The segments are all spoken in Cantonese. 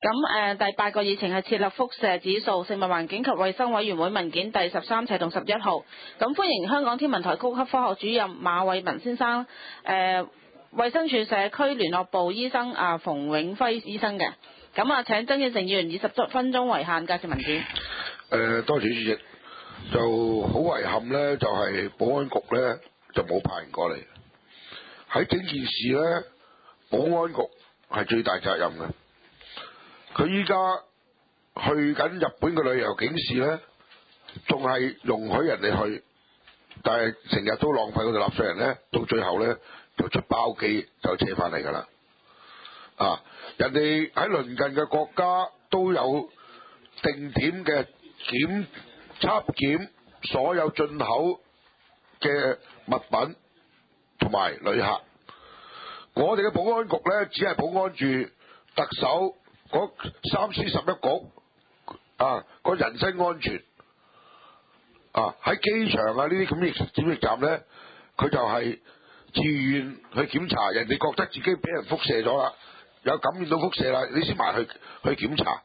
咁第8個議程係設立輻射指數，食物環境及衛生委員會文件第13齊同11號。咁歡迎香港天文台高級科學主任馬偉文先生，衛生署社區聯絡部醫生馮永輝醫生嘅。咁請曾建成議員以10分鐘為限介紹文件。 多謝主席。就好遺憾呢，就係保安局呢，就冇派人過嚟。喺整件事呢，保安局係最大責任嘅。佢依家去緊日本嘅旅遊警示呢，仲係容許人哋去，但係成日都浪費嗰啲納稅人呢，到最後呢，就出包機就扯翻嚟㗎啦。人哋喺鄰近嘅國家都有定點嘅測檢所有進口嘅物品同埋旅客。我哋嘅保安局呢，只係保安住特首嗰3C11局個人身安全。喺機場呢啲檢疫站呢，佢就係自願去檢查，人哋覺得自己俾人輻射咗啦，有感染到輻射啦，你先埋去檢查。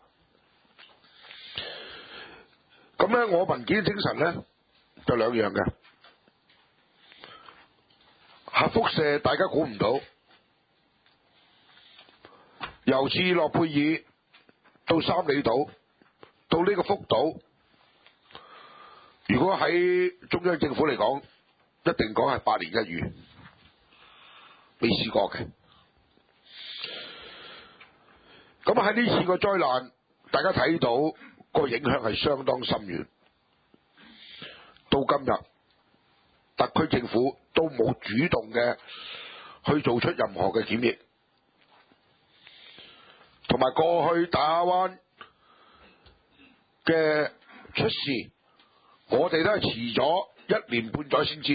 咁呢，我文件嘅精神呢，就2樣嘅。核輻射大家估唔到，由切爾諾貝爾到三里島到呢個福島，如果喺中央政府嚟講，一定講係百年一遇，未試過嘅。咁喺呢次個災難，大家睇到個影響係相當深遠。到今日，特區政府都冇主動嘅去做出任何嘅檢疫，同埋過去大亞灣嘅出事，我哋都係遲咗1年半載先知。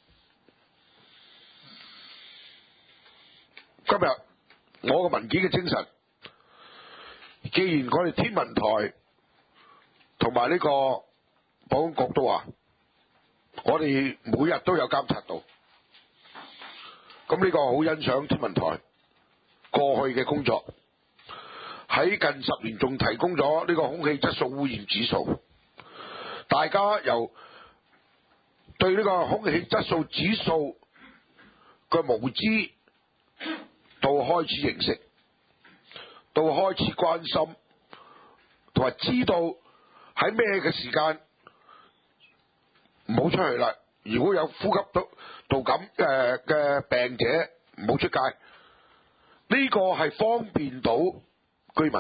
今日我個文件嘅精神，既然我哋天文台同埋呢個保安局都話，我哋每日都有監察到，咁呢個好欣賞天文台過去嘅工作，喺近10年仲提供咗呢個空氣質素污染指數，大家由對呢個空氣質素指數嘅無知到開始認識，到開始關心，同埋知道喺咩嘅時間唔好出去啦。如果有呼吸道感嘅病者，唔好出街。呢個係方便到居民。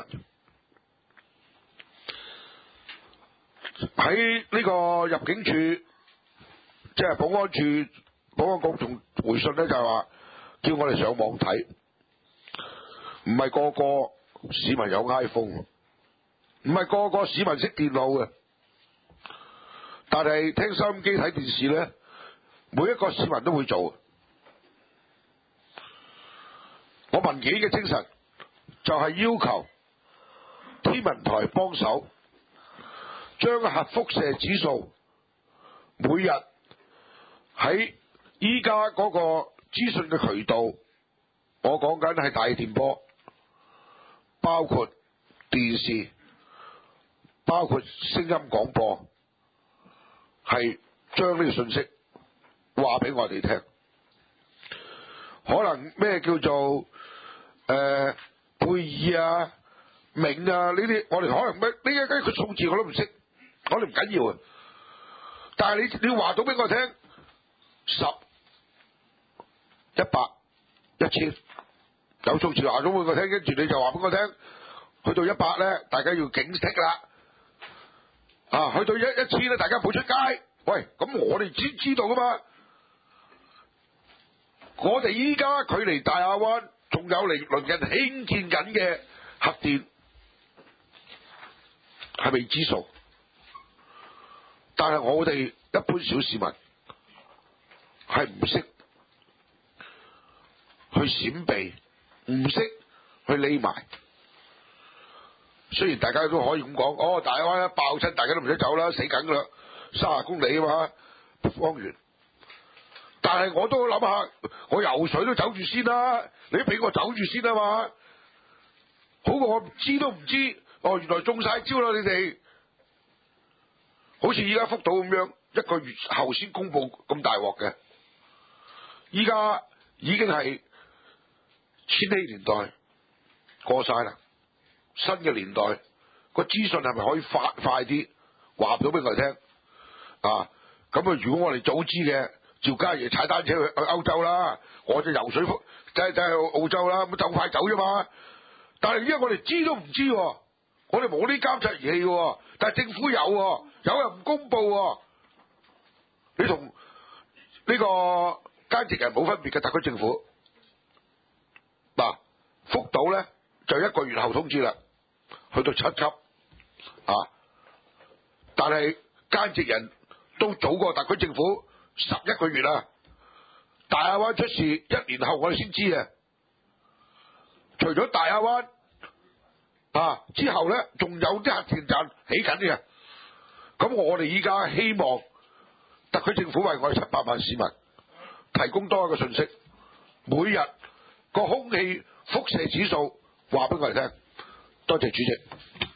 喺呢個入境處，即係保安處、保安局仲回信呢，就係話叫我哋上網睇，唔係個個市民有 iPhone， 唔係個個市民識電腦嘅。但係聽收音機睇電視呢，每一個市民都會做。我文件嘅精神就係要求天文台幫手，將核輻射指數每日喺依家嗰個資訊嘅渠道，我講緊係大電波，包括電視，包括聲音廣播，係將呢個信息話俾我哋聽。可能咩叫做貝爾啊、明啊呢啲，我哋可能咩呢一個數字我都唔識，我哋唔緊要啊。但係你話到俾我聽，10、100、1000，有數字話咗俾我聽，跟住你就話俾我聽，去到100咧，大家要警惕啦。去到1000咧，大家唔好出街。喂，咁我哋知道噶嘛？我哋依家距離大亞灣仲有鄰近興建緊嘅核電，係未知數。但係我哋一般小市民係唔識去閃避，唔識去匿埋。雖然大家都可以咁講，大亞灣一爆親，大家都唔使走啦，死緊噶啦，30公里啊嘛，方圓。但係我都諗下，我游水都走住先啦，你俾我走住先啊嘛。 好過我知都唔知，哦，原來中晒招啦你哋，好似依家福島咁樣，一個月後先公佈咁大鑊嘅，依家已經係千禧年代過晒啦，新嘅年代個資訊係咪可以快啲話到俾我哋聽啊？咁啊，如果我哋早知嘅，趙家爺踩單車去歐洲啦，我就游水就去澳洲啦，咁就快走啫嘛。但係因為我哋知都唔知，我哋冇啲監察儀器嘅，但係政府有又唔公佈，你同呢個奸直人冇分別嘅特區政府。嗱，福島咧就1個月後通知啦，去到7級啊，但係奸直人都早過特區政府11個月啦。大亞灣出事1年後我哋先知啊。除咗大亞灣之後咧，仲有啲核電站起緊嘅。咁我哋依家希望特區政府為我哋700萬市民提供多一個信息，每日個空氣輻射指數話俾我哋聽。多謝主席。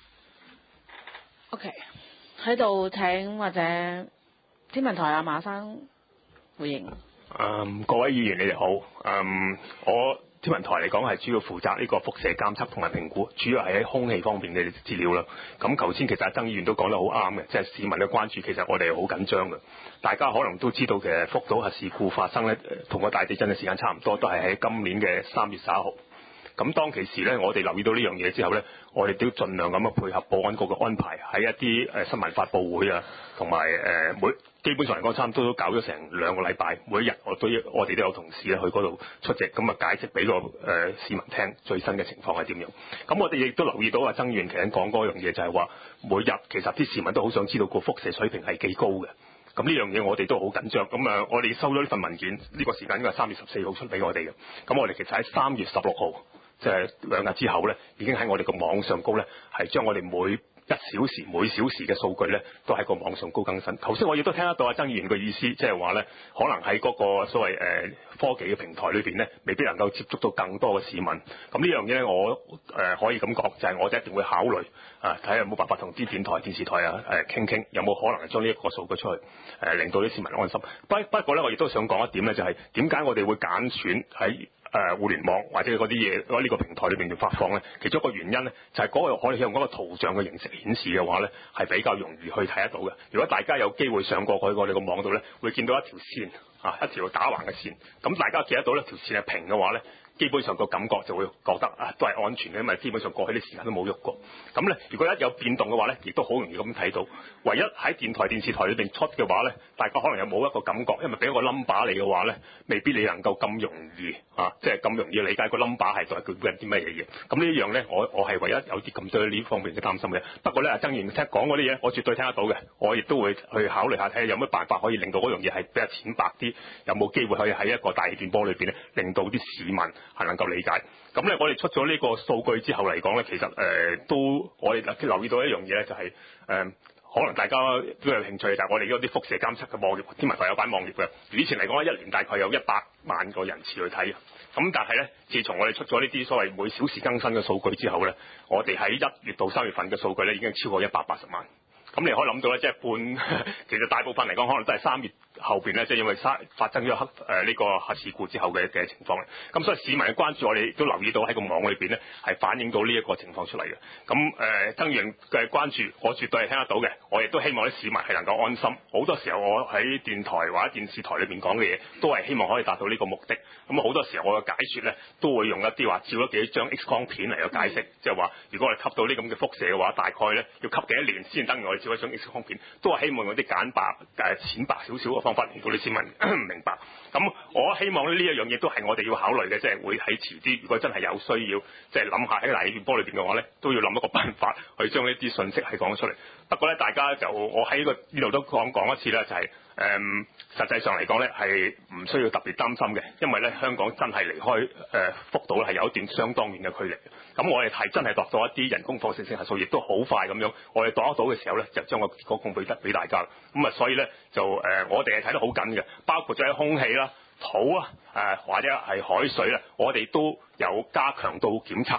OK， 喺度請或者天文台阿馬生回應。 各位議員你哋好。我天文台嚟講係主要負責呢個輻射監測同埋評估，主要係喺空氣方面嘅資料啦。咁頭先其實阿曾議員都講得好啱嘅，即係市民嘅關注，其實我哋係好緊張嘅。大家可能都知道嘅福島核事故發生咧，同個大地震嘅時間差唔多，都係喺今年嘅3月11號。咁當其時咧，我哋留意到呢樣嘢之後咧，我哋都盡量咁樣配合保安局嘅安排，喺一啲新聞發佈會啊，同埋基本上嚟講，差唔多都搞咗成2個禮拜，每一日我哋都有同事咧去嗰度出席，咁啊解釋俾個市民聽最新嘅情況係點樣。咁我哋亦都留意到曾議員其實講嗰樣嘢，就係話每日其實啲市民都好想知道個輻射水平係幾高嘅。咁呢樣嘢我哋都好緊張。咁我哋收咗呢份文件，呢個時間應該係3月14號出俾我哋嘅。咁我哋其實喺3月16號，即係2日之後咧，已經喺我哋個網上高咧，係將我哋每小時嘅數據咧，都喺個網上高更新。頭先我亦都聽得到曾議員嘅意思，即係話咧，可能喺嗰個所謂科技嘅平台裏邊咧，未必能夠接觸到更多嘅市民。咁呢樣嘢咧，我可以咁講，就係我哋一定會考慮睇下有冇辦法同啲電台、電視台傾，有冇可能將呢一個數據出去令到啲市民安心。不過咧，我亦都想講一點咧，就係點解我哋會揀選喺互聯網或者嗰啲嘢喺呢個平台裏邊要發放咧？其中一個原因咧，就係嗰個可以用嗰個圖像嘅形式顯示嘅話咧，係比較容易去睇得到嘅。如果大家有機會上過去我哋個網度咧，會見到一條線一條打橫嘅線。咁大家見得到呢條線係平嘅話咧，基本上個感覺就會覺得都係安全嘅，因為基本上過去啲時間都冇喐過。咁咧，如果一有變動嘅話咧，亦都好容易咁睇到。唯一喺電台、電視台裏邊出嘅話咧，大家可能有冇一個感覺，因為俾一個 number 你嘅話咧，未必你能夠咁容易即係咁容易理解個 number 係代表緊啲乜嘢嘢。咁呢樣咧，我係唯一有啲咁多呢方面嘅擔心嘅。不過咧，曾議員聽講嗰啲嘢，我絕對聽得到嘅，我亦都會去考慮下睇下有咩辦法可以令到嗰樣嘢係比較淺白啲，有冇機會可以喺一個大電波裏邊咧，令到啲市民係能夠理解。咁咧，我哋出咗呢個數據之後嚟講咧，其實都我哋留意到一樣嘢咧，就係可能大家都有興趣，就係我哋嗰啲輻射監測嘅網頁，天文台有版網頁嘅。以前嚟講咧，1年大概有100萬個人次去睇。咁但係咧，自從我哋出咗呢啲所謂每小時更新嘅數據之後咧，我哋喺1月到3月份嘅數據咧已經超過180萬。咁你可以諗到咧，即係其實大部分嚟講，可能都係3月後邊咧，即係因為發生咗呢個核事故之後嘅情況咧。咁所以市民嘅關注，我哋亦都留意到喺個網裏邊咧，係反映到呢一個情況出嚟嘅。咁曾議員嘅關注，我絕對係聽得到嘅。我亦都希望啲市民係能夠安心。好多時候我喺電台或者電視台裏邊講嘅嘢，都係希望可以達到呢個目的。咁好多時候我嘅解説咧，都會用一啲話照咗幾張 X 光片嚟嘅解釋，即係話如果我哋吸到呢咁嘅輻射嘅話，大概咧要吸幾多年先等於我哋照一張 X 光片，都係希望用啲簡白淺白少少嘅方法令到啲市民明白。咁我希望呢一樣嘢都係我哋要考慮嘅，即係會喺遲啲，如果真係有需要，即係諗下喺大電波裏邊嘅話咧，都要諗一個辦法去將呢啲信息係講出嚟。不過咧，大家就我喺呢度都講一次咧，就係實際上嚟講咧係唔需要特別擔心嘅，因為咧香港真係離開福島係有一段相當遠嘅距離。咁我哋係真係度到一啲人工放射性核素，亦都好快咁樣，我哋度得到嘅時候咧，就將個結果公佈俾大家。咁所以咧就我哋係睇得好緊嘅，包括咗喺空氣啦、土啊或者係海水啦，我哋都有加強度檢測嘅。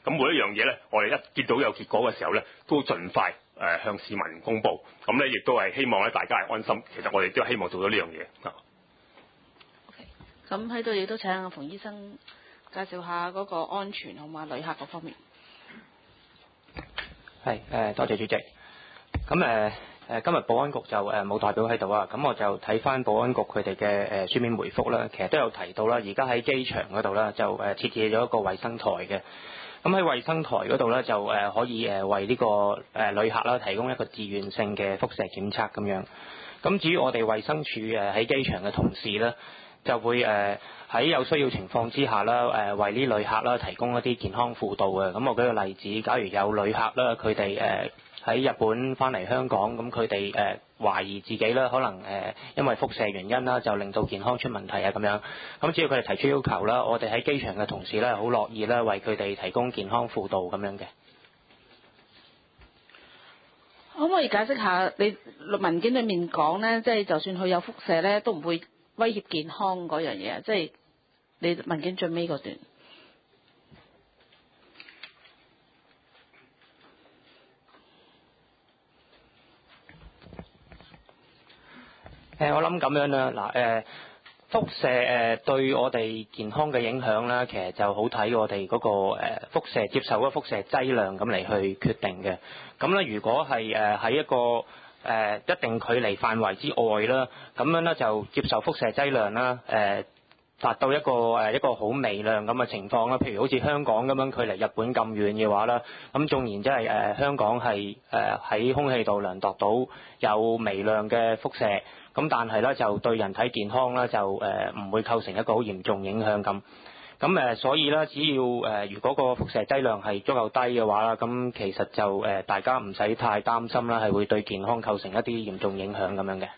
咁每一樣嘢咧，我哋一見到有結果嘅時候咧，都盡快向市民公佈。咁咧亦都係希望咧大家係安心。其實我哋都希望做到呢樣嘢啊。 咁喺度亦都請阿馮醫生介紹下嗰個安全好嘛，旅客嗰方面。 係多謝主席。咁今日保安局就冇代表喺度啊，咁我就睇翻保安局佢哋嘅書面回覆啦，其實都有提到啦，而家喺機場嗰度啦就設置咗一個衛生台嘅。咁喺衛生台嗰度咧就可以為呢個旅客啦提供一個自願性嘅輻射檢測咁樣。咁至於我哋衛生署喺機場嘅同事咧，就會喺有需要情況之下啦，為呢旅客啦提供一啲健康輔導嘅。咁我舉個例子，假如有旅客啦，佢哋喺日本翻嚟香港，咁佢哋懷疑自己啦，可能因為輻射原因啦，就令到健康出問題啊咁樣。咁只要佢哋提出要求啦，我哋喺機場嘅同事咧，好樂意啦，為佢哋提供健康輔導咁樣嘅。 可唔可以解釋下你文件裏面講咧，即係就算佢有輻射咧，都唔會威脅健康嗰樣嘢啊？即係你文件最尾嗰段。 我諗咁樣啦，輻射對我哋健康嘅影響咧，其實就好睇我哋嗰個輻射接受嗰個輻射劑量咁嚟去決定嘅。咁咧，如果係喺一個一定距離範圍之外啦，咁樣咧就接受輻射劑量啦，達到一個好微量咁嘅情況啦。譬如好似香港咁樣距離日本咁遠嘅話啦，咁縱然即係香港係喺空氣度量度到有微量嘅輻射，咁但係咧就對人體健康咧就唔會構成一個好嚴重影響咁。咁所以咧，只要如果個輻射劑量係足夠低嘅話啦，咁其實就大家唔使太擔心啦，係會對健康構成一啲嚴重影響咁樣嘅。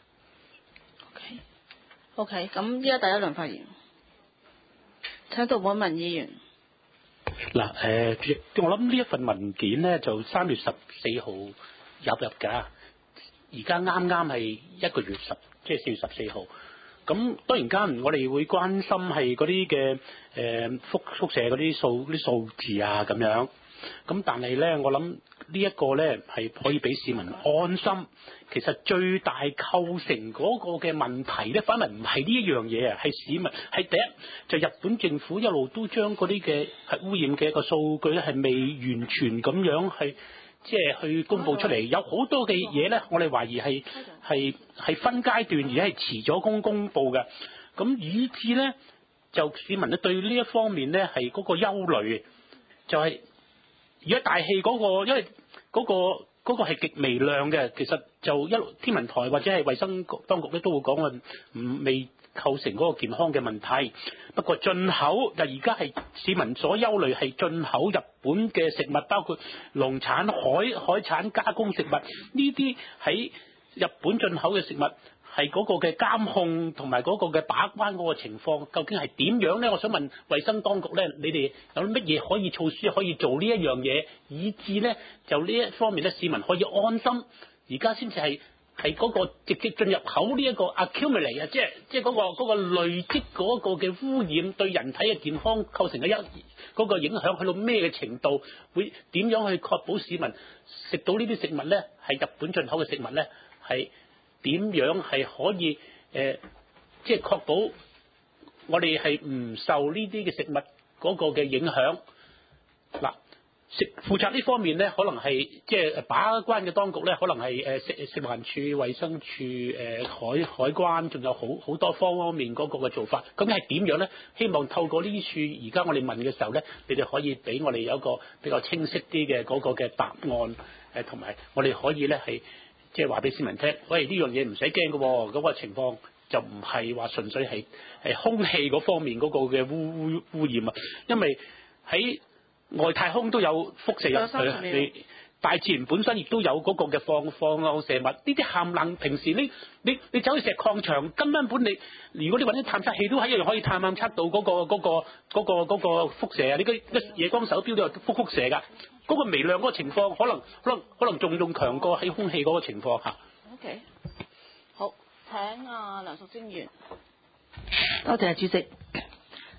OK， 咁依家第一輪發言，請杜滿文議員。 嗱，主席，我諗呢一份文件咧就3月14號入㗎，而家啱啱係一個月即係4月14號。咁當然間我哋會關心係嗰啲嘅輻射嗰啲數字啊咁樣。咁但係咧，我諗呢一個咧係可以俾市民安心。其實最大構成嗰個嘅問題咧，反而唔係呢一樣嘢啊，係市民係第一就日本政府一路都將嗰啲嘅核污染嘅一個數據咧係未完全咁樣係即係去公佈出嚟，有好多嘅嘢咧，我哋懷疑係分階段而係遲咗公佈嘅，咁以致咧就市民咧對呢一方面咧係嗰個憂慮，就係而家大氣嗰個，因為嗰個係極微量嘅，其實就一路天文台或者係衛生當局咧都會講話未構成嗰個健康嘅問題。不過進口就而家係市民所憂慮係進口日本嘅食物，包括農產海產加工食物，呢啲喺日本進口嘅食物係嗰個嘅監控同埋嗰個嘅把關嗰個情況究竟係點樣呢？我想問衛生當局呢，你哋有乜嘢可以措施可以做呢一樣嘢，以致呢就呢一方面呢市民可以安心。而家先至係嗰個直接進入口呢一個 accumulate 啊，即係嗰個累積嗰個嘅污染對人體嘅健康構成嘅嗰個影響去到咩嘅程度，會點樣去確保市民食到呢啲食物呢係日本進口嘅食物呢係點樣係可以即係確保我哋係唔受呢啲嘅食物嗰個嘅影響嗱。負責呢方面咧，可能係即係把關嘅當局咧，可能係食環署、衛生署、海關，仲有好多方面嗰個嘅做法。咁係點樣咧？希望透過呢啲處，而家我哋問嘅時候咧，你哋可以俾我哋有一個比較清晰啲嘅嗰個嘅答案，同埋我哋可以咧係即係話俾市民聽，喂，呢樣嘢唔使驚嘅喎，嗰個情況就唔係話純粹係空氣嗰方面嗰個嘅污染啊，因為喺外太空都有輻射入去，大自然本身亦都有嗰個嘅放射物，呢啲冚唪唥平時你走去石礦場，根本如果你揾啲探測器都係一樣可以探測到嗰個輻射啊！你個夜光手錶都有輻射㗎，嗰個微量嗰個情況可能仲強過喺空氣嗰個情況下。 OK， 好，請梁淑貞議員。多謝主席。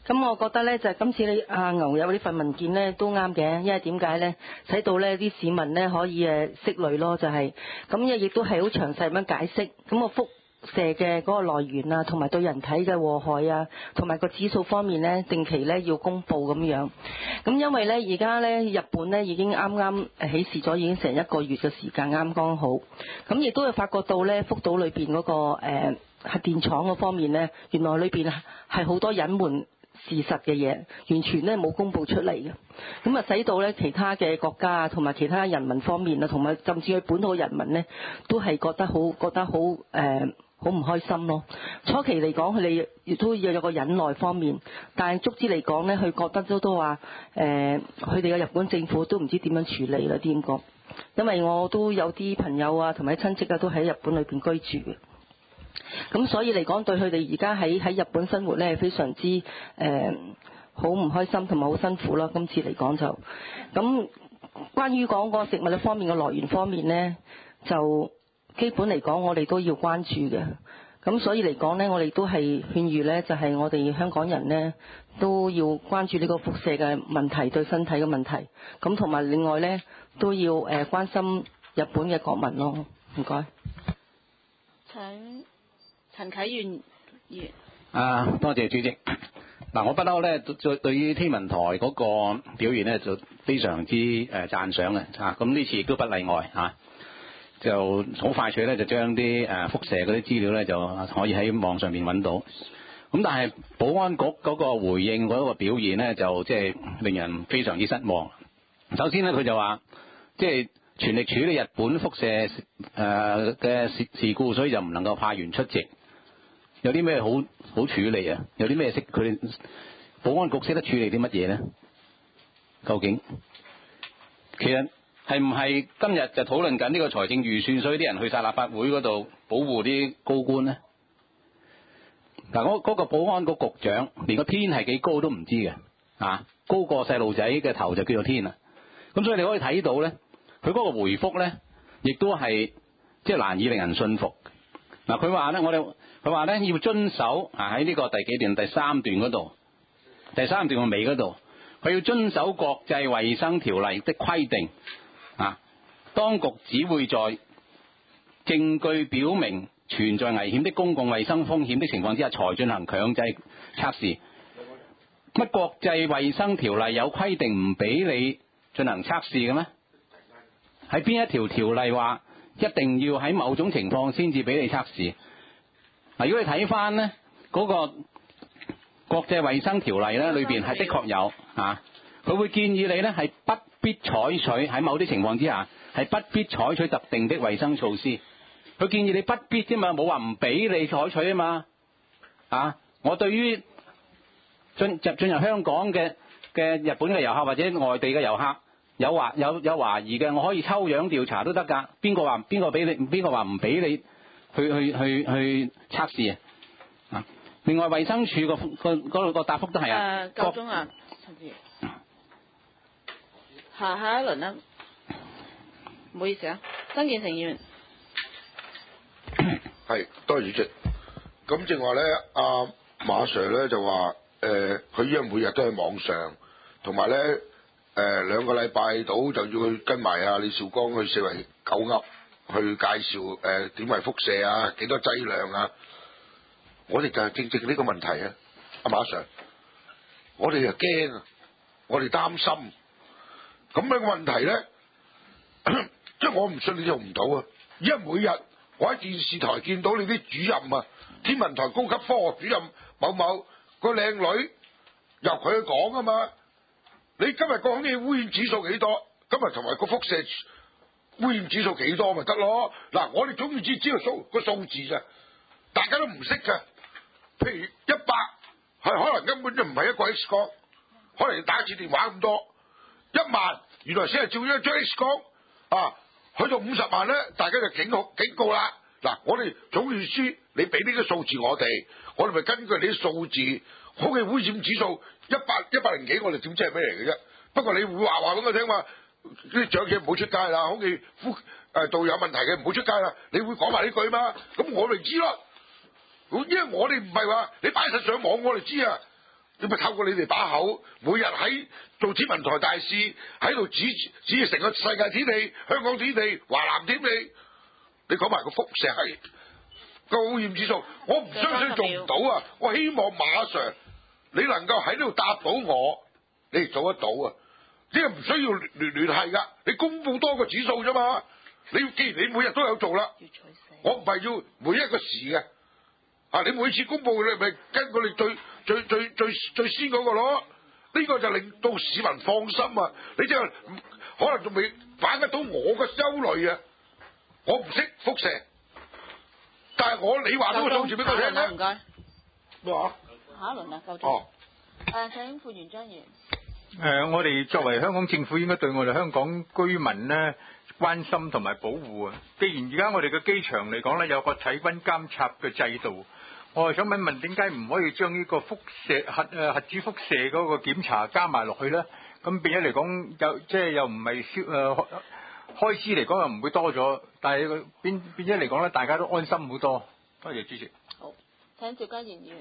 咁我覺得咧就今次你牛友呢份文件咧都啱嘅，因為點解咧？使到咧啲市民咧可以識慮咯，就係咁亦都係好詳細咁樣解釋。咁個輻射嘅嗰個來源啊，同埋對人體嘅禍害啊，同埋個指數方面咧，定期咧要公佈咁樣。咁因為咧而家咧日本咧已經啱啱起事咗，已經成1個月嘅時間啱剛好。咁亦都會發覺到咧福島裏邊嗰個核電廠嗰方面咧，原來裏邊係好多隱瞞事實嘅嘢，完全咧冇公佈出嚟嘅。咁啊使到咧其他嘅國家啊，同埋其他人民方面啊，同埋甚至佢本土人民咧，都係覺得好好唔開心咯。初期嚟講，佢哋亦都要有個忍耐方面，但係足之嚟講咧，佢覺得都話佢哋嘅日本政府都唔知點樣處理啦啲咁講。因為我都有啲朋友啊，同埋親戚啊，都喺日本裏邊居住嘅。咁所以嚟講，對佢哋而家喺日本生活咧，係非常之好唔開心同埋好辛苦啦。今次嚟講就咁，關於講個食物嘅方面嘅來源方面咧，就基本嚟講，我哋都要關注嘅。咁所以嚟講咧，我哋都係勸喻咧，就係我哋香港人咧都要關注呢個輻射嘅問題，對身體嘅問題。咁同埋另外咧，都要關心日本嘅國民咯。唔該。 請陳啟源議員。 多謝主席。嗱，我不嬲咧，對於天文台嗰個表現咧，就非常之讚賞嘅嚇。咁呢次亦都不例外嚇。就好快脆咧，就將啲輻射嗰啲資料咧，就可以喺網上面揾到。咁但係保安局嗰個回應嗰個表現咧，就即係令人非常之失望。首先咧，佢就話即係全力處理日本輻射嘅事故，所以就唔能夠派員出席。有啲咩好處理啊？有啲咩佢哋保安局識得處理啲乜嘢咧？究竟其實係唔係今日就討論緊呢個財政預算，所以啲人去晒立法會嗰度保護啲高官咧？嗱，嗰個保安局局長連個天係幾高都唔知嘅，高過細路仔嘅頭就叫做天啦。咁所以你可以睇到咧，佢嗰個回覆咧，亦都係即係難以令人信服。嗱，佢話咧要遵守喺呢個第幾段？第3段嗰度，第3段嘅尾嗰度，佢要遵守國際衛生條例的規定。當局只會在證據表明存在危險的公共衛生風險的情況之下，才進行強制測試。乜國際衛生條例有規定唔俾你進行測試嘅咩？喺邊一條條例話一定要喺某種情況先至俾你測試？嗱，如果你睇翻呢嗰個國際衛生條例咧，裏邊係的確有佢會建議你咧係不必採取喺某啲情況之下係不必採取特定的衛生措施。佢建議你不必啫嘛，冇話唔俾你採取啊嘛。我對於進入香港嘅日本嘅遊客或者外地嘅遊客有懷疑嘅，我可以抽樣調查都得㗎。邊個話唔俾你去測試啊？另外衛生署個答覆都係夠鐘啊，陳志。下一輪啦，唔好意思啊，曾建成議員。 係，多謝主席。咁正話咧，阿馬 Sir 咧就話佢依家每日都喺網上，同埋咧2個禮拜到就要去跟埋阿李兆光去四圍九噏去介紹點為輻射啊，幾多劑量啊。我哋就係正呢個問題啊，阿馬 Sir，我哋就驚啊，我哋擔心。咁樣嘅問題咧，即係我唔信你做唔到啊！因為每日我喺電視台見到你啲主任啊，天文台高級科學主任某某個靚女由佢去講啊嘛。你今日講空氣污染指數幾多？今日同埋個輻射污染指數幾多咪得咯？嗱，我哋總要知道個數字咋，大家都唔識㗎。譬如100係可能根本就唔係一個 X 光，可能你打一次電話咁多。10000原來先係照咗一張 X 光去到50萬咧，大家就警告啦。嗱，我哋總預書你俾呢個數字我哋咪根據你啲數字，空氣污染指數100幾，我哋點知係咩嚟嘅啫？不過你會話俾我聽話，啲長者唔好出街啦，空氣道有問題嘅唔好出街啦，你會講埋呢句嘛？咁我咪知咯。因為我哋唔係話你擺實上網我哋知啊。 你咪透過你哋把口，每日喺做天文台大使，喺度指住成個世界天氣、香港天氣、華南天氣，你講埋個輻射係個污染指數，我唔相信做唔到啊！我希望馬 Sir 你能夠喺呢度答到我，你哋做得到啊！呢個唔需要聯繫㗎，你公佈多個指數啫嘛。你既然你每日都有做啦，我唔係要每一個時嘅。啊！你每次公佈你咪跟我哋最先嗰個咯，呢個就令到市民放心啊！你即係可能仲未反映到我嘅憂慮啊！我唔識輻射，但係你話到個數字俾我聽咧。 唔該。 咩話？ 下一輪啦，夠鐘。請副員張議員。 我哋作為香港政府應該對我哋香港居民咧關心同埋保護啊！既然而家我哋嘅機場嚟講咧有個體溫監測嘅制度。我係想問點解唔可以將呢個輻射核子輻射嗰個檢查加埋落去咧？咁變咗嚟講，又唔係開支嚟講又唔會多咗，但係變咗嚟講咧，大家都安心好多。多謝主席。 好，請趙家賢議員。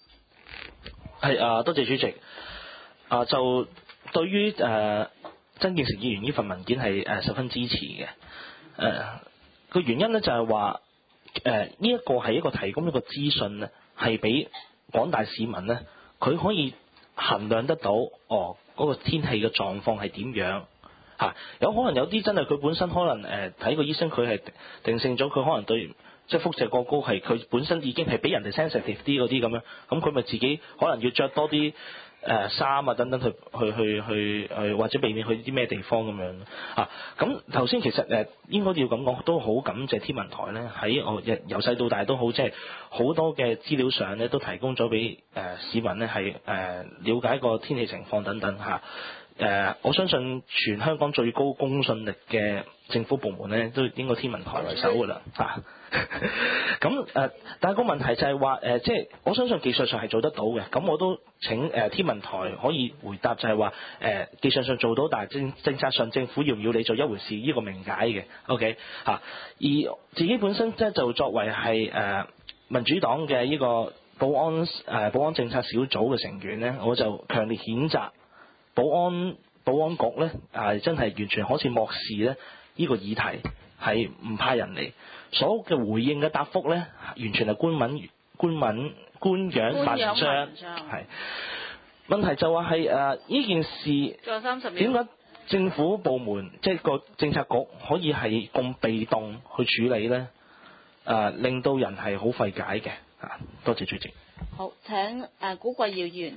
係多謝主席。就對於曾建成議員呢份文件係十分支持嘅。個原因咧就係話。呢一個係一個提供一個資訊咧，係俾廣大市民咧，佢可以衡量得到嗰個天氣嘅狀況係點樣嚇。有可能有啲真係佢本身可能睇個醫生佢係定性咗佢可能對即係輻射過高係佢本身已經係比人哋 sensitive 啲嗰啲咁樣，咁佢咪自己可能要着多啲衫啊等等去或者避免去啲咩地方咁樣啊。咁頭先其實應該要咁講，都好感謝天文台咧喺我由細到大都好即係好多嘅資料上咧都提供咗俾市民咧係了解個天氣情況等等嚇。我相信全香港最高公信力嘅政府部門咧都應該天文台為首㗎啦嚇。咁但係個問題就係話即係我相信技術上係做得到嘅。咁我都請天文台可以回答就係話技術上做到，但係政策上政府要唔要你做一回事，呢個明解嘅。OK 嚇。而自己本身即係就作為係民主黨嘅呢個保安政策小組嘅成員咧，我就強烈譴責保安局咧真係完全好似漠視咧呢個議題，係唔派人嚟，所有嘅回應嘅答覆咧完全係官樣文章，係問題就話係呢件事點解政府部門即係個政策局可以係咁被動去處理咧？令到人係好費解嘅。多謝主席。 好，請古貴耀議員。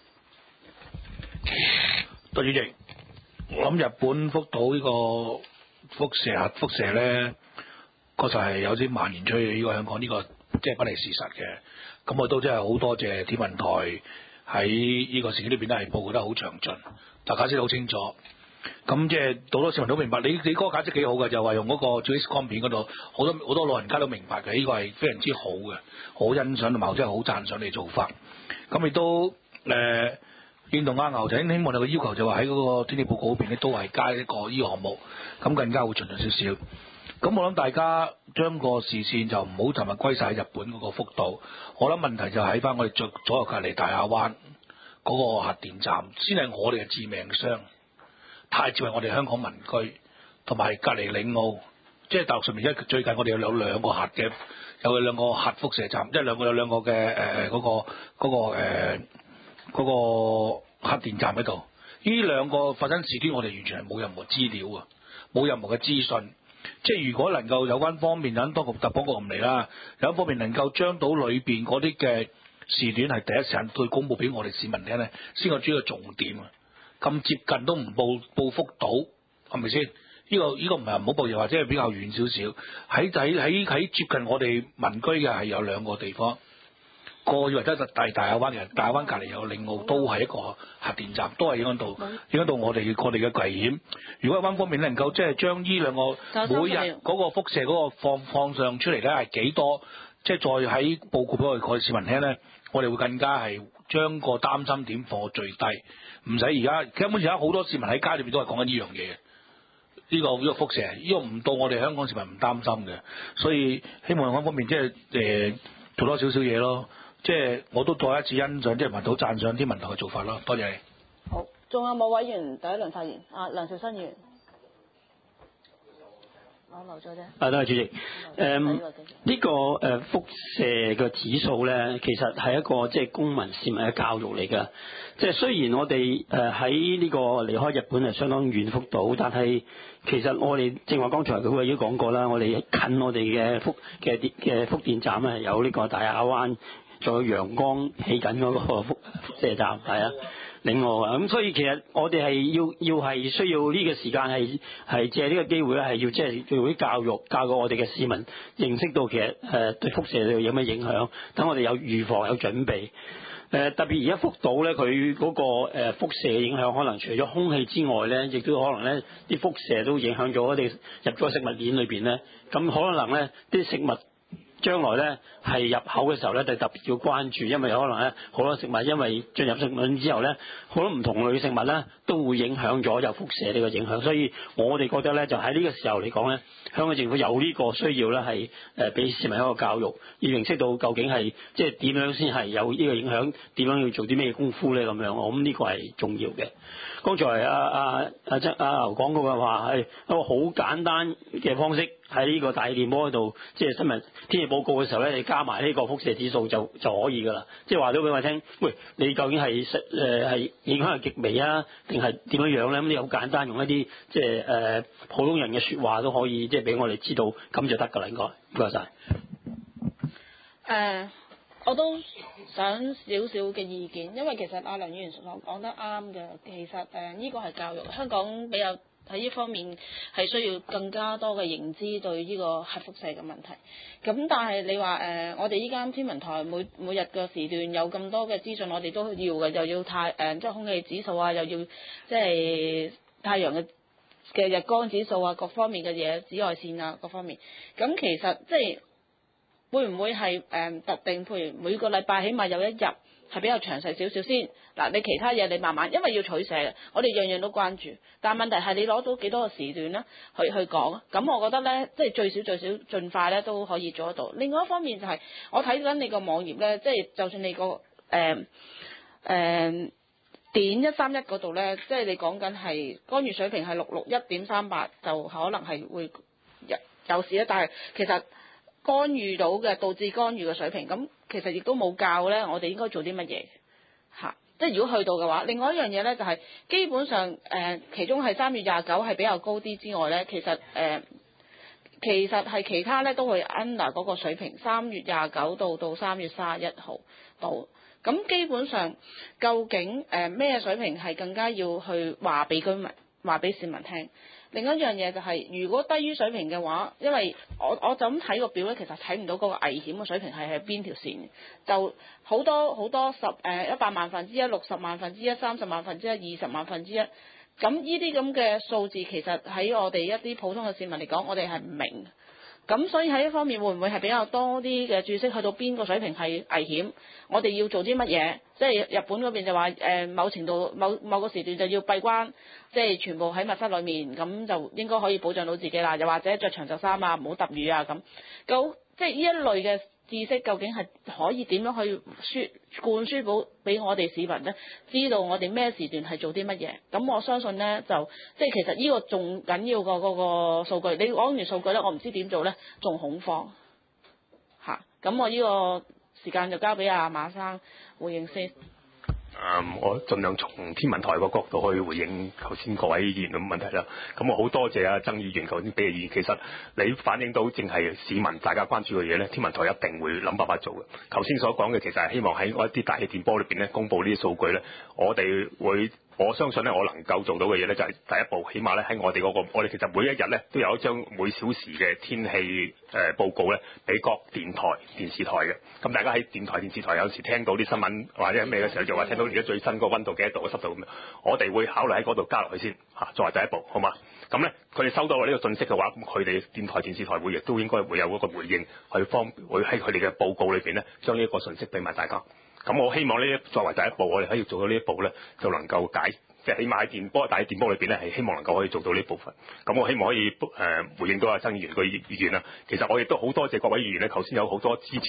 多謝主席。我諗日本福島呢個核輻射咧，確實係有啲蔓延出去呢個香港，呢個即係不係事實嘅。咁我都真係好多謝天文台喺呢個事件裏邊都係報告得好詳盡，就解釋得好清楚。咁即係好多市民都明白，你嗰個解釋幾好嘅，就話用嗰個 X 光片嗰度，好多老人家都明白嘅，呢個係非常之好嘅，好欣賞同埋真係好讚賞你做法。咁亦都認同阿牛仔，希望你嘅要求就話喺嗰個天氣報告嗰邊咧都係加一個呢個項目，咁更加會盡量少少。咁我諗大家將個視線就唔好尋日歸晒喺日本嗰個福島，我諗問題就喺翻我哋左右隔離大亞灣嗰個核電站，先係我哋嘅致命傷。太接近我哋香港民居，同埋隔離領澳，即係大陸上面最近我哋有兩個核嘅，有兩個核輻射站，即係有兩個嘅嗰個核電站喺度。呢兩個發生事端，我哋完全係冇任何資料啊，冇任何嘅資訊。即係如果能夠有關方面，等當局特幫局唔嚟啦，有一方面能夠將到裏邊嗰啲嘅時段係第一時間去公佈俾我哋市民聽咧，先係主要重點啊！咁接近都唔報福島，係咪先？呢個唔係唔好報，又或者係比較遠少少。喺接近我哋民居嘅係有兩個地方，個以為得大亞灣嘅，大亞灣隔離有領澳，都係一個核電站，都係影響到我哋嘅危險。如果有關方面能夠即係將呢兩個每日嗰個輻射嗰個放上出嚟咧係幾多，即係再喺報告俾我哋市民聽咧，我哋會更加係將個擔心點放最低。唔使而家，根本而家好多市民喺街裏邊都係講緊呢樣嘢嘅，呢個輻射，呢個唔到我哋香港市民唔擔心嘅，所以希望香港方面即係做多少少嘢咯， 即係我都再一次欣賞，即係聞到讚賞天文台嘅做法咯。多謝你。 好，仲有冇委員第一輪發言？梁兆新議員，我留咗啫。 多謝主席。呢個輻射嘅指數咧，其實係一個即係公民市民嘅教育嚟㗎。即係雖然我哋喺呢個離開日本係相當遠福島，但係其實我哋正話剛才佢已經講過啦，我哋近我哋嘅福電站咧有呢個大亞灣，仲有陽光起緊嗰個輻射站，係啊。另外咁，所以其實我哋係要係需要呢個時間係借呢個機會咧，係要即係做啲教育，教過我哋嘅市民認識到其實對輻射有咩影響，等我哋有預防有準備。特別而家福島咧，佢嗰個輻射嘅影響，可能除咗空氣之外咧，亦都可能咧啲輻射都影響咗我哋入咗食物鏈裏邊咧，咁可能咧啲食物將來咧係入口嘅時候咧，就特別要關注，因為可能咧好多食物因為進入食物鏈之後咧，好多唔同類食物咧都會影響咗有輻射呢個影響，所以我哋覺得咧就喺呢個時候嚟講咧，香港政府有呢個需要咧係俾市民一個教育，要認識到究竟係即係點樣先係有呢個影響，點樣要做啲咩功夫咧咁樣，我諗呢個係重要嘅。剛才阿牛講過嘅話係一個好簡單嘅方式。喺呢個大氣電波度，即係新聞天氣報告嘅時候咧，你加埋呢個輻射指數就可以㗎啦。即係話到俾我聽，喂，你究竟係影響係極微啊，定係點樣樣咧？咁你好簡單用一啲即係普通人嘅説話都可以，即係俾我哋知道，咁就得㗎啦。應該，唔該晒。 我都想少少嘅意見，因為其實阿梁議員所講得啱嘅，其實呢個係教育，香港比較。喺呢方面係需要更加多嘅認知對呢個核輻射嘅問題。咁但係你話我哋依間天文台每日嘅時段有咁多嘅資訊，我哋都要嘅，又要即係空氣指數啊，又要即係太陽嘅日光指數啊，各方面嘅嘢，紫外線啊，各方面。咁其實即係會唔會係特定，譬如每個禮拜起碼有一日係比較詳細少少先。嗱，你其他嘢你慢慢，因為要取捨嘅，我哋樣樣都關注。但係問題係你攞到幾多個時段咧，去講。咁我覺得咧，即係最少盡快咧都可以做得到。另外一方面就係、我睇緊你個網頁咧，即係就算你個點131嗰度咧，即係你講緊係干預水平係661.38，就可能係會有事咧。但係其實干預到嘅導致干預嘅水平，咁其實亦都冇教咧，我哋應該做啲乜嘢嚇？即係如果去到嘅話，另外一樣嘢咧就係、基本上其中係3月29係比較高啲之外咧，其實係其他咧都會 under 嗰個水平，3月29到3月31號到。咁基本上究竟咩水平係更加要去話俾居民、話俾市民聽？另一樣嘢就係、如果低於水平嘅話，因為我就咁睇個表咧，其實睇唔到嗰個危險嘅水平係喺邊條線，就好多100萬分之一、60萬分之一、30萬分之一、20萬分之一，咁呢啲咁嘅數字其實喺我哋一啲普通嘅市民嚟講，我哋係唔明。咁所以喺一方面會唔會係比較多啲嘅注釋去到邊個水平係危險？我哋要做啲乜嘢？即係日本嗰邊就話某程度某個時段就要閉關，即係全部喺密室裏面，咁就應該可以保障到自己啦。又或者着長袖衫啊，唔好揼雨啊咁。即係呢一類嘅知識究竟係可以點樣去灌輸俾我哋市民呢？知道我哋咩時段係做啲乜嘢？咁我相信呢，就即係其實呢個仲緊要過嗰個數據。你講完數據呢，我唔知點做呢，仲恐慌嚇。咁我呢個時間就交俾阿馬生回應先。 我盡量從天文台個角度去回應頭先各位議員嘅問題啦。咁我好多謝阿曾議員頭先俾嘅意見。其實你反映到淨係市民大家關注嘅嘢咧，天文台一定會諗辦法做嘅。頭先所講嘅其實係希望喺一啲大氣電波裏邊咧，公佈呢啲數據咧，我相信咧，我能夠做到嘅嘢咧，就係第一步，起碼咧喺我哋我哋其實每一日咧都有一張每小時嘅天氣報告咧，俾各電台、電視台嘅。咁大家喺電台、電視台有時聽到啲新聞或者咩嘅時候，就話聽到而家最新嗰個溫度幾多度、濕度咁樣，我哋會考慮喺嗰度加落去先嚇，作為第一步，好嘛？咁咧，佢哋收到我呢個信息嘅話，咁佢哋電台、電視台亦都應該會有嗰個回應，會喺佢哋嘅報告裏邊咧，將呢一個信息俾埋大家。咁我希望呢作為第一步，我哋可以做到呢一步咧，就能夠即係起碼喺大氣電波裏邊咧，係希望能夠可以做到呢部分。咁我希望可以回應到阿曾議員嘅意見啦。其實我亦都好多謝各位議員咧，頭先有好多支持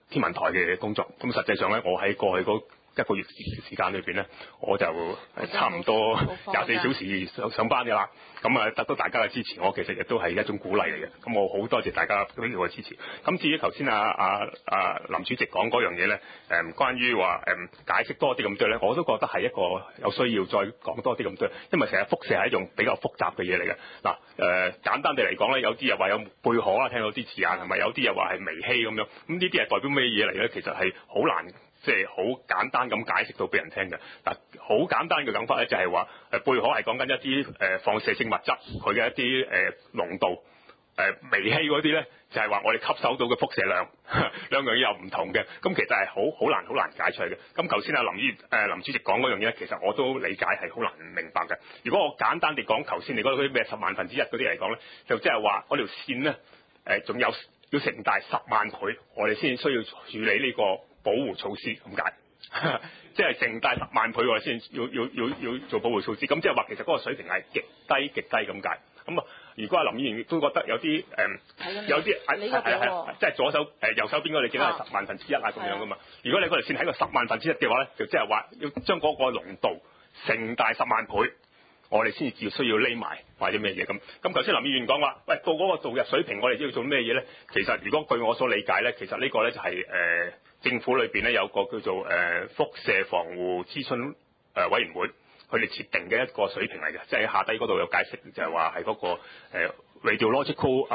天文台嘅工作。咁實際上咧，我喺過去嗰1個月時間裏邊咧，我就差唔多24小時上班㗎啦。咁啊，得到大家嘅支持，我其實亦都係一種鼓勵嚟嘅。咁我好多謝大家俾我支持。咁至於頭先林主席講嗰樣嘢咧，關於話解釋多啲咁多咧，我都覺得係一個有需要再講多啲咁多，因為成日輻射係一種比較複雜嘅嘢嚟嘅。嗱簡單地嚟講咧，有啲又話有貝殼啦，聽到啲字眼係咪？有啲又話係微稀咁樣。咁呢啲係代表咩嘢嚟咧？其實係好難。即係好簡單咁解釋到俾人聽嘅。嗱，好簡單嘅講法咧，就係話貝殼係講緊一啲放射性物質，佢嘅一啲濃度。微稀嗰啲咧，就係話我哋吸收到嘅輻射量，兩樣嘢又唔同嘅。咁其實係好難解出嚟嘅。咁頭先林主席講嗰樣嘢，其實我都理解係好難明白嘅。如果我簡單地講頭先你嗰啲咩10萬分之一嗰啲嚟講咧，就即係話嗰條線咧，仲有要成大10萬倍，我哋先需要處理呢個保護措施咁解，即係成大10萬倍我哋先要做保護措施。咁即係話其實嗰個水平係極低咁解。咁啊，如果阿林議員都覺得有啲有啲係即係左手右手邊嗰你見到係10萬分之一啊咁樣噶嘛。如果你嗰條線喺個10萬分之一嘅話咧，就即係話要將嗰個濃度成大10萬倍，我哋先至需要匿埋或者咩嘢咁。咁頭先林議員講話，喂到嗰個導入水平，我哋要做咩嘢咧？其實如果據我所理解咧，其實呢個咧就係政府裏邊咧有個叫做輻射防護諮詢委員會。佢哋設定嘅一個水平嚟嘅，即係下低嗰度有解釋，就係話係嗰個Radiological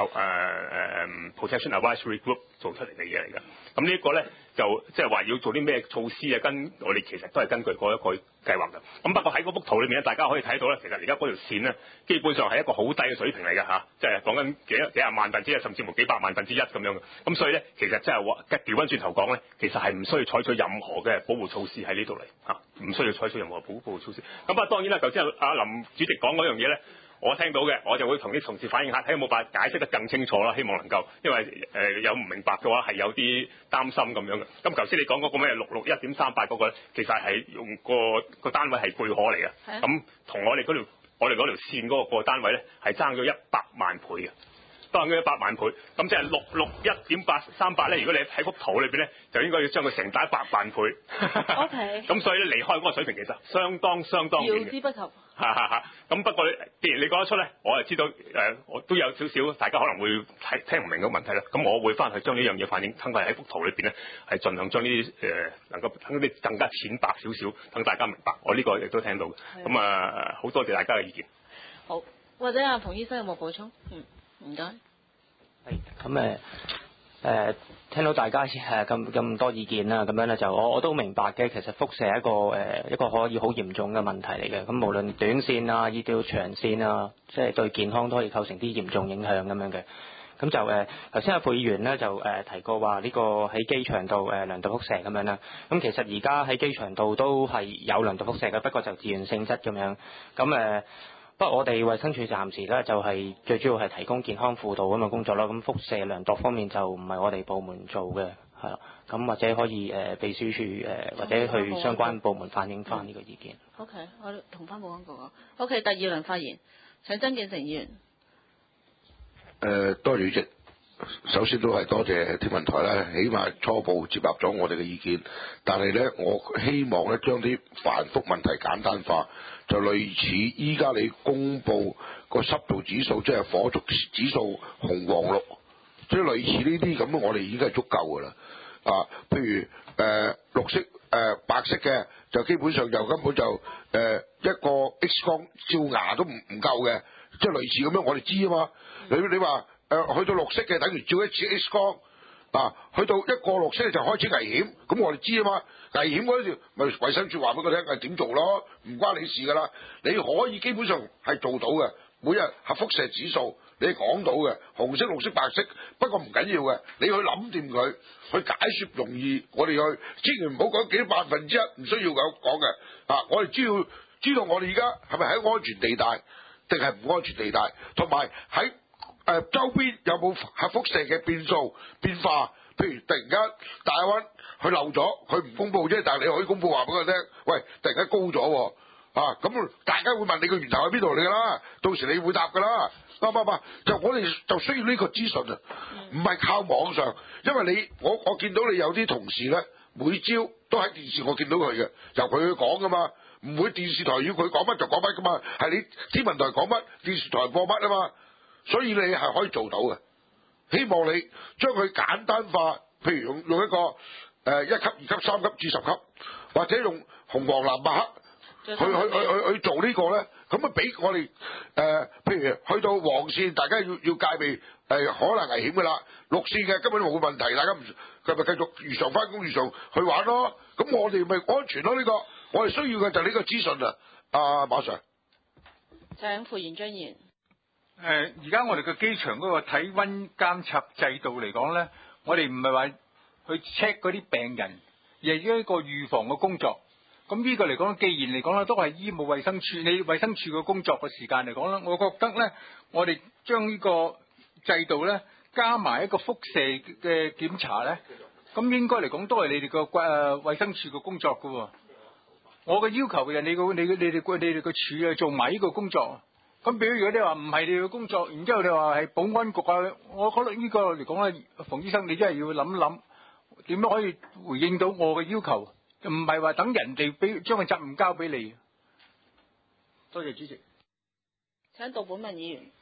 Protection Advisory Group 做出嚟嘅嘢嚟嘅。咁呢一個咧就即係話要做啲咩措施啊？我哋其實都係根據嗰一個計劃嘅。咁不過喺嗰幅圖裏面咧，大家可以睇到咧，其實而家嗰條線咧，基本上係一個好低嘅水平嚟嘅嚇，即係講緊幾廿萬分之一，甚至乎幾百萬分之一咁樣嘅。咁所以咧，其實即係話調翻轉頭講咧，其實係唔需要採取任何嘅保護措施喺呢度嚟嚇，唔需要採取任何保護措施。咁當然啦，頭先阿林主席講嗰樣嘢咧。我聽到嘅，我就會同啲同事反映下，睇有冇辦法解釋得更清楚啦。希望能夠，因為有唔明白嘅話係有啲擔心咁樣嘅。咁頭先你講嗰個咩661.38嗰個咧，其實係用個單位係貝殼嚟嘅。咁同我哋嗰條線嗰個單位咧係爭咗100萬倍嘅。當然100萬倍，咁即係661.38咧。如果你喺幅圖裏邊咧，就應該要將佢乘大100萬倍。OK。咁所以咧離開嗰個水平其實相當遠。遙之不及。咁不過既然你講得出咧，我就知道我都有少少大家可能會聽唔明嘅問題啦。咁我會翻去將呢樣嘢反映，等佢喺幅圖裏邊咧係盡量將呢啲能夠等啲更加淺白少少，等大家明白。我呢個亦都聽到嘅。咁好多謝大家嘅意見。 好，或者阿馮醫生有冇補充？唔該。 係咁聽到大家咁多意見啦，咁樣咧就我都明白嘅。其實輻射係一個可以好嚴重嘅問題嚟嘅。咁無論短線啊，以至到長線啊，即係對健康都可以構成啲嚴重影響咁樣嘅。咁就頭先阿傅議員咧就提過話呢個喺機場度量度輻射咁樣啦。咁其實而家喺機場度都係有量度輻射嘅，不過就自願性質咁樣。咁不過我哋衛生署暫時咧就係最主要係提供健康輔導咁嘅工作啦。咁輻射量度方面就唔係我哋部門做嘅，係啦。咁或者可以秘書處或者去相關部門反映翻呢個意見。 OK， 我同翻保安局講。OK， 第二輪發言，請曾建成議員。 多謝主席。首先都係多謝天文台啦，起碼初步接納咗我哋嘅意見。但係咧，我希望咧將啲繁複問題簡單化，就類似依家你公佈個濕度指數，即係火燭指數紅黃綠，即係類似呢啲咁，我哋已經係足夠㗎啦。譬如綠色白色嘅，就基本上就根本就一個 X 光照牙都唔夠嘅，即係類似咁樣，我哋知啊嘛。你話去到綠色嘅，等於照一次 X 光去到一個綠色就開始危險，咁我哋知啊嘛。危險嗰條咪衛生署話俾佢聽係點做咯，唔關你事噶啦。你可以基本上係做到嘅，每日核輻射指數你講到嘅，紅色、綠色、白色，不過唔緊要嘅，你去諗掂佢，去解説容易。我哋去千祈唔好講幾百分之一，唔需要講嘅。我哋知道我哋而家係咪喺安全地帶，定係唔安全地帶，同埋喺周邊有冇核輻射嘅變化？譬如突然間大溫佢漏咗，佢唔公佈啫，但係你可以公佈話俾佢聽，喂，突然間高咗， 咁大家會問你個源頭喺邊度嚟㗎啦，到時你會答㗎啦，啱？就我哋就需要呢個資訊啊，唔係靠網上，因為我見到你有啲同事咧，每朝都喺電視我見到佢嘅，由佢去講㗎嘛，唔會電視台要佢講乜就講乜㗎嘛，係你天文台講乜，電視台播乜啊嘛，所以你係可以做到嘅。希望你將佢簡單化，譬如用一個1級、2級、3級至10級，或者用紅黃藍白黑去做呢個咧，咁啊俾我哋譬如去到黃線，大家要戒備可能危險㗎啦，綠線嘅根本冇問題，大家佢咪繼續如常翻工如常去玩咯，咁我哋咪安全咯呢個，我哋需要嘅就係呢個資訊啊，馬 Sir。 請傅賢章議員。 而家我哋嘅機場嗰個體温監測制度嚟講咧，我哋唔係話去 check 嗰啲病人，而係一個預防嘅工作。咁呢個嚟講，既然嚟講咧，都係醫務衛生署，你衛生署嘅工作嘅時間嚟講咧，我覺得咧，我哋將呢個制度咧加埋一個輻射嘅檢查咧，咁應該嚟講都係你哋個衛生署嘅工作㗎喎。我嘅要求嘅，你哋個署啊做埋呢個工作。咁比如如果你話唔係你嘅工作，然之後你話係保安局啊，我覺得呢個嚟講咧，馮醫生你真係要諗諗點樣可以回應到我嘅要求，唔係話等人哋將個責任交俾你。多謝主席。 請杜本文議員。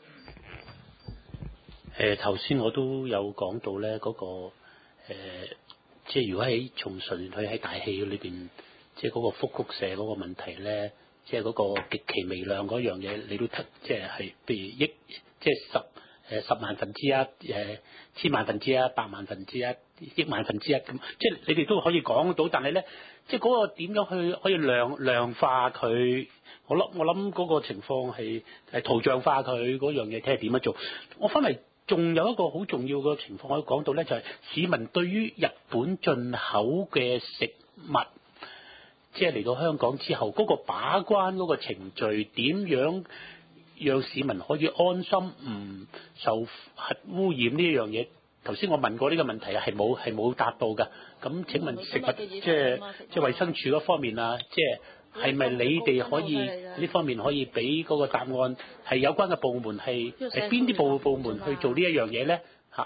頭先我都有講到咧，嗰個即係如果喺從純佢喺大氣裏邊，即係嗰個輻射嗰個問題咧。即係嗰個極其微量嗰樣嘢，你都即係譬如即係10萬分之一、千萬分之一、百萬分之一、億萬分之一咁，即係你哋都可以講到，但係咧，即係嗰個點樣去可以量化佢？我諗嗰個情況係圖像化佢嗰樣嘢，睇下點樣做。我翻嚟仲有一個好重要嘅情況可以講到咧，就係市民對於日本進口嘅食物。即係嚟到香港之後，嗰個把關嗰個程序點樣讓市民可以安心唔受核污染呢樣嘢？頭先我問過呢個問題係冇答到㗎。咁請問食物即係衛生署嗰方面啊，即係咪你哋可以呢方面可以俾嗰個答案？係有關嘅部門係邊啲部門去做呢一樣嘢咧？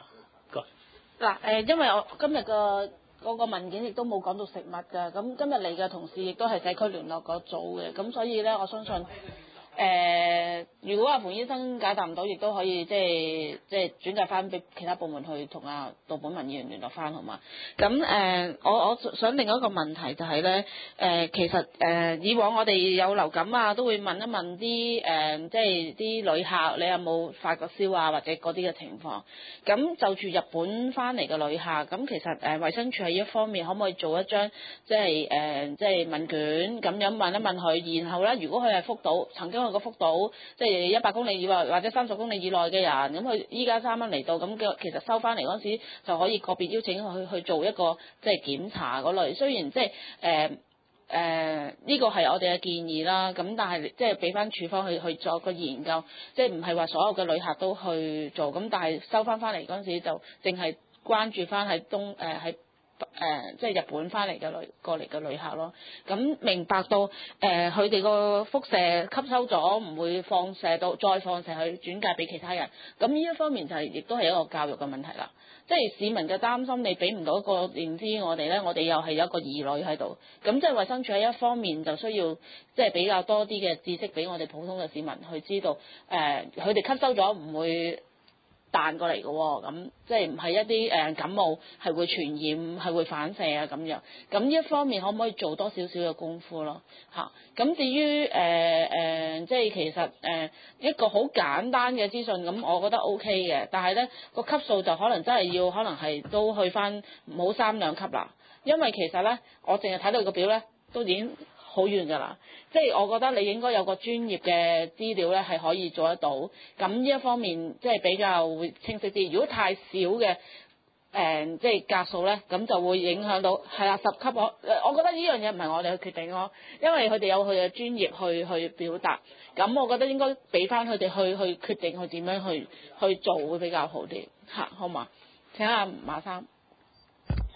嗱因為我今日嗰個文件亦都冇講到食物㗎，咁今日嚟嘅同事亦都係社區聯絡嗰組嘅，咁所以咧我相信如果阿馮醫生解答唔到，亦都可以即係轉介翻俾其他部門去同阿杜本文議員聯絡翻，好嘛？咁我想另外一個問題就係咧其實以往我哋有流感啊，都會問一問啲即係啲旅客你有冇發過燒啊，或者嗰啲嘅情況。咁就住日本翻嚟嘅旅客，咁其實衛生署喺一方面可唔可以做一張即係問卷咁樣問一問佢，然後咧如果佢係福島曾經去過福島，即係100公里以內或者30公里以內嘅人，咁佢依家啱啱嚟到，咁其實收翻嚟嗰陣時就可以個別邀請佢去做一個即係檢查嗰類。雖然即係呢個係我哋嘅建議啦，咁但係即係俾翻處方去做個研究，即係唔係話所有嘅旅客都去做，咁但係收翻嚟嗰陣時就淨係關注翻喺即係日本翻嚟嘅過嚟嘅旅客咯。咁明白到佢哋個輻射吸收咗，唔會放射到再放射去轉介俾其他人。咁呢一方面就亦都係一個教育嘅問題啦。即係市民嘅擔心，你俾唔到一個認知我哋咧，我哋又係有一個疑慮喺度。咁即係衛生署喺一方面就需要即係比較多啲嘅知識俾我哋普通嘅市民去知道，佢哋吸收咗唔會彈過嚟嘅喎，咁即係唔係一啲感冒係會傳染係會反射啊咁樣。咁呢一方面可唔可以做多少少嘅功夫咯？咁至於即係其實一個好簡單嘅資訊，咁我覺得 OK 嘅，但係咧個級數就可能真係要可能係都去翻唔好3、2級啦，因為其實咧我淨係睇到個表咧都已經好遠㗎啦，即係我覺得你應該有個專業嘅資料咧係可以做得到，咁呢一方面即係比較會清晰啲。如果太少嘅即係格數咧，咁就會影響到係啦10級。我覺得呢樣嘢唔係我哋去決定咯，因為佢哋有佢嘅專業去表達，咁我覺得應該俾翻佢哋去決定佢點樣去做會比較好啲嚇，好嘛？請阿馬生。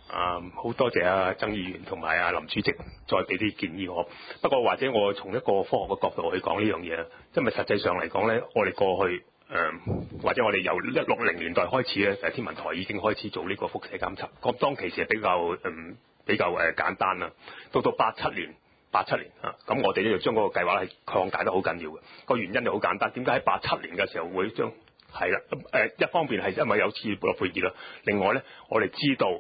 好多謝曾議員同埋林主席再俾啲建議我。不過或者我從一個科學嘅角度去講呢樣嘢，因為實際上嚟講咧，我哋過去或者我哋由16年代開始咧，天文台已經開始做呢個輻射監測。咁當其時係比較簡單啦。到87年咁我哋咧就將嗰個計劃係擴大得好緊要嘅。個原因就好簡單，點解喺87年嘅時候會將係啦？一方面係因為有次諾貝爾啦，另外咧我哋知道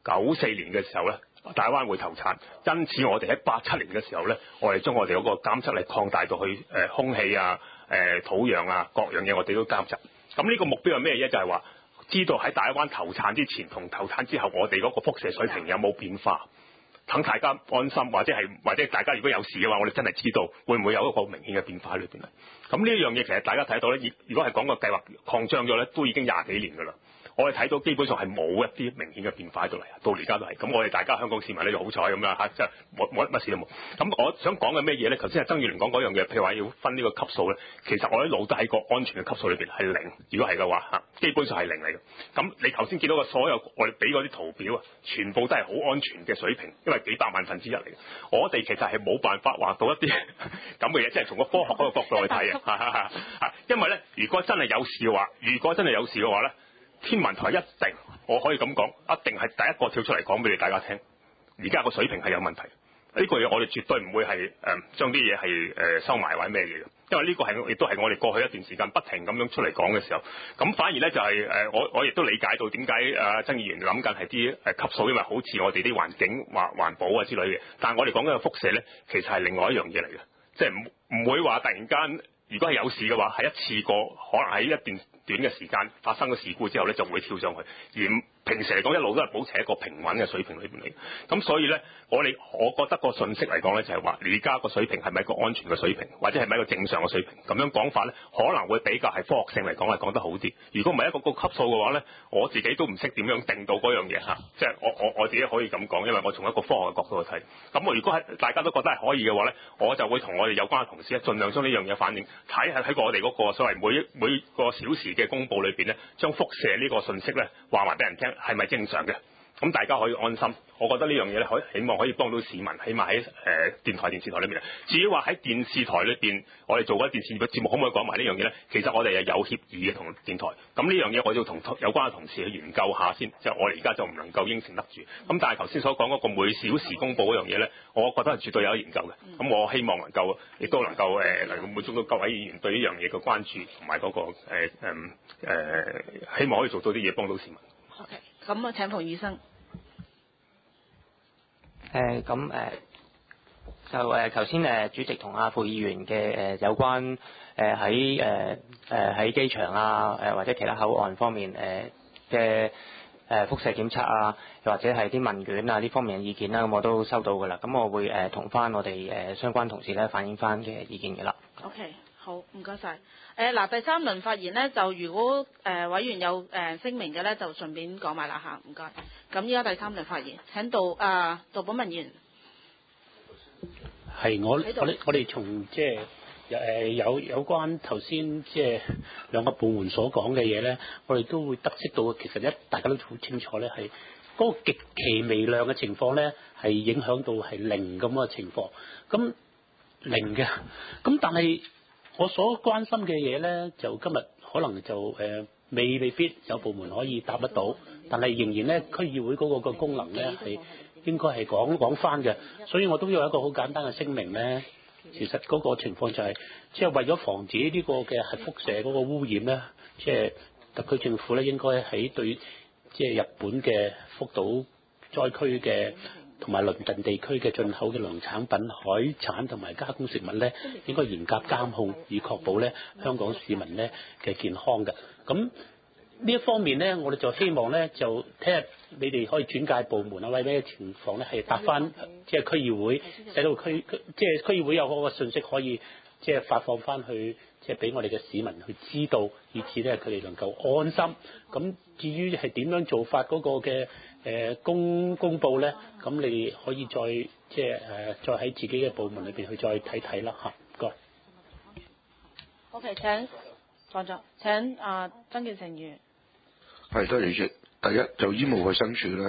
94年嘅時候咧，大灣會投產，因此我哋喺87年嘅時候咧，我哋將我哋嗰個監測力擴大到去空氣啊、土壤啊各樣嘢，我哋都監測。咁呢個目標係咩嘢？就係話知道喺大灣投產之前同投產之後，我哋嗰個輻射水平有冇變化，等大家安心，或者大家如果有事嘅話，我哋真係知道會唔會有一個明顯嘅變化喺裏邊咧。咁呢樣嘢其實大家睇到咧，如果係講個計劃擴張咗咧，都已經20幾年㗎啦。我哋睇到基本上係冇一啲明顯嘅變化喺度嚟，到而家都係。咁我哋大家香港市民咧就好彩咁啦嚇，即係冇乜事都冇。咁我想講嘅咩嘢咧？頭先係曾議員講嗰樣嘢，譬如話要分呢個級數咧，其實我一路都喺個安全嘅級數裏邊係零。如果係嘅話嚇，基本上係零嚟嘅。咁你頭先見到嘅所有我哋俾嗰啲圖表啊，全部都係好安全嘅水平，因為幾百萬分之一嚟嘅。我哋其實係冇辦法話到一啲咁嘅嘢，即係從個科學嗰個角度去睇啊。因為咧，如果真係有事嘅話咧。天文台一定，我可以咁講，一定係第一個跳出嚟講俾你大家聽。而家個水平係有問題，呢個嘢我哋絕對唔會係將啲嘢係收埋或者咩嘢嘅，因為呢個亦都係我哋過去一段時間不停咁樣出嚟講嘅時候。咁反而咧就係我亦都理解到點解曾議員諗緊係啲級數，因為好似我哋啲環境環保啊之類嘅。但係我哋講緊嘅輻射咧，其實係另外一樣嘢嚟嘅，即係唔會話突然間，如果係有事嘅話，係一次過，可能喺一段短嘅時間發生咗事故之後咧，就會跳上去。而平時嚟講，一路都係保持一個平穩嘅水平裏邊嚟。咁所以咧，我覺得個信息嚟講咧，就係話而家個水平係咪一個安全嘅水平，或者係咪一個正常嘅水平？咁樣講法咧，可能會比較係科學性嚟講係講得好啲。如果唔係一個級數嘅話咧，我自己都唔識點樣定到嗰樣嘢嚇。即係我自己可以咁講，因為我從一個科學嘅角度去睇。咁如果係大家都覺得係可以嘅話咧，我就會同我哋有關嘅同事咧，盡量將呢樣嘢反映，睇喺我哋嗰個所謂每個小時嘅公佈裏邊咧，將輻射呢個信息咧話埋俾人聽。係咪正常嘅？咁大家可以安心。我覺得呢樣嘢咧，希望可以幫到市民，起碼喺電視台裏面。至於話喺電視台裏邊，我哋做嗰啲電視節目，可唔可以講埋呢樣嘢咧？其實我哋係有協議嘅同電台。咁呢樣嘢我要同有關嘅同事去研究下先。即係我哋而家就唔能夠應承得住。咁但係頭先所講嗰個每小時公佈嗰樣嘢咧，我覺得係絕對有研究嘅。咁我希望亦都能夠能夠滿足到各位議員對呢樣嘢嘅關注同埋嗰個希望可以做到啲嘢幫到市民。 OK， 咁請馮醫生。 就頭先主席同副議員嘅有關喺機場啊或者其他口岸方面嘅輻射檢測啊，又或者係啲問卷啊呢方面嘅意見啦，咁我都收到㗎啦。咁我會同翻我哋相關同事咧反映翻嘅意見㗎啦。 OK， 好，唔該晒。嗱，第三輪發言呢，就如果委員有聲明嘅咧，就順便講埋啦嚇，唔該。咁依家第三輪發言，請杜寶文議員。 係我哋從即係有關頭先即係兩個部門所講嘅嘢咧，我哋都會得悉到其實大家都好清楚咧，係嗰個極其微量嘅情況咧，係影響到係零咁嘅情況。咁零嘅，咁但係我所關心嘅嘢咧，就今日可能就未必有部門可以答得到，但係仍然咧區議會嗰個功能咧係應該係講翻嘅，所以我都有一個好簡單嘅聲明咧。其實嗰個情況就係，即係為咗防止呢個嘅核輻射嗰個污染咧，即係特區政府咧應該喺對即係日本嘅福島災區嘅同埋鄰近地區嘅進口嘅農產品、海產同埋加工食物咧，應該嚴格監控，以確保咧香港市民咧嘅健康嘅。咁呢一方面咧，我哋就希望咧，就睇下你哋可以轉介部門啊，或者咩情況咧，係答翻即係區議會，使到即係區議會有嗰個信息可以即係發放翻去，即係俾我哋嘅市民去知道，以至咧佢哋能夠安心。咁至於係點樣做法嗰個嘅公佈咧，咁你可以再即係再喺自己嘅部門裏邊去再睇睇啦嚇。唔該。 OK， 請放咗，請曾健成議員。 係多謝主席。第一就醫務衛生署咧，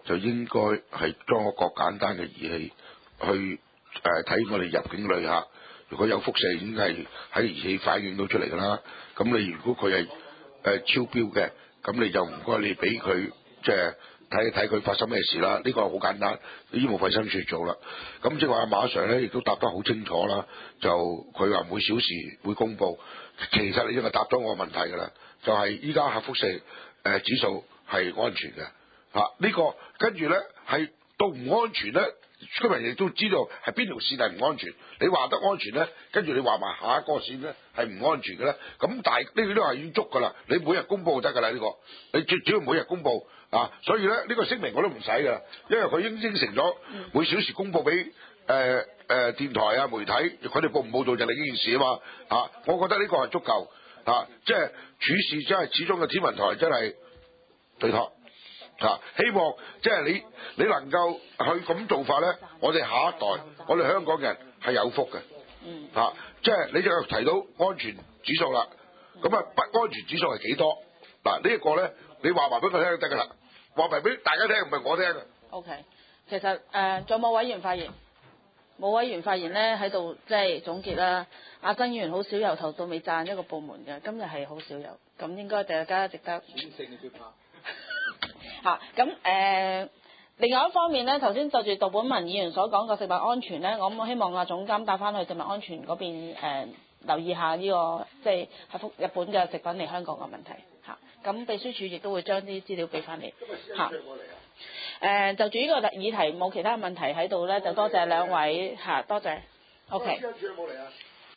就應該係裝一個簡單嘅儀器去睇我哋入境旅客，如果有輻射已經係喺儀器反映到出嚟㗎啦。咁你如果佢係超標嘅，咁你就唔該你俾佢即係睇一睇佢發生咩事啦。呢個好簡單，醫務衛生署做啦。咁即係話馬 Sir 咧亦都答得好清楚啦，就佢話每小時會公佈。其實你已經係答咗我問題㗎啦，就係依家核輻射指數係安全嘅呢個跟住咧係到唔安全咧，居民亦都知道係邊條線係唔安全。你話得安全咧，跟住你話埋下一個線咧係唔安全嘅咧，咁但係呢個都係已經捉㗎啦。你每日公佈就得㗎啦，呢個你最主要每日公佈所以咧呢個聲明我都唔使㗎啦，因為佢已經應承咗每小時公佈俾電台啊媒體，佢哋報唔報道就另一件事啊嘛我覺得呢個係足夠即係處事真係始終嘅天文台真係對託希望即係你能夠去咁做法咧，我哋下一代我哋香港人係有福嘅即係你就提到安全指數啦，咁不安全指數係幾多呢一個咧？你話埋俾佢聽就得㗎啦，話埋俾大家聽，唔係我聽嘅。 OK， 其實仲有冇委員發言？冇委員發言咧，喺度即係總結啦。阿曾議員好少由頭到尾讚一個部門嘅，今日係好少有，咁應該大家值得。咁另外一方面咧，頭先就住杜本文議員所講嘅食物安全咧，我希望阿總監帶翻去食物安全嗰邊留意下呢個即係日本嘅食品嚟香港嘅問題咁秘書處亦都會將啲資料俾翻你就住呢個議題冇其他問題喺度咧，就多謝兩位多謝。OK。